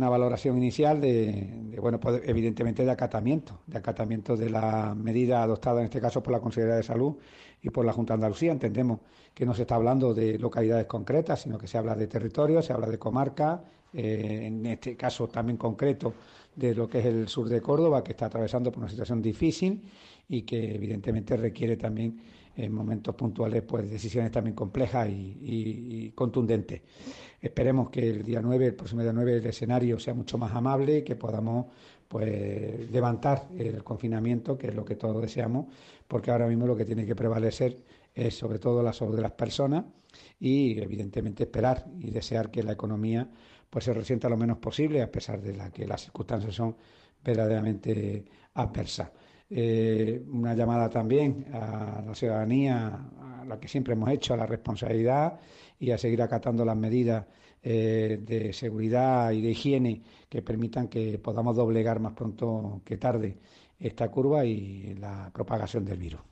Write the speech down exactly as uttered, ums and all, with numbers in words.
una valoración inicial de, de, bueno, pues evidentemente de acatamiento, de acatamiento de la medida adoptada en este caso por la Consejería de Salud y por la Junta de Andalucía. Entendemos que no se está hablando de localidades concretas, sino que se habla de territorios, se habla de comarcas, eh, en este caso también concreto de lo que es el sur de Córdoba, que está atravesando por una situación difícil y que evidentemente requiere también en momentos puntuales pues decisiones también complejas y, y, y contundentes. Esperemos que el día nueve, el próximo día nueve, el escenario sea mucho más amable y que podamos pues levantar el confinamiento, que es lo que todos deseamos, porque ahora mismo lo que tiene que prevalecer es sobre todo la salud de las personas y evidentemente esperar y desear que la economía pues se resienta lo menos posible, a pesar de la que las circunstancias son verdaderamente adversas. Eh, una llamada también a la ciudadanía, a la que siempre hemos hecho, a la responsabilidad y a seguir acatando las medidas eh, de seguridad y de higiene que permitan que podamos doblegar más pronto que tarde esta curva y la propagación del virus.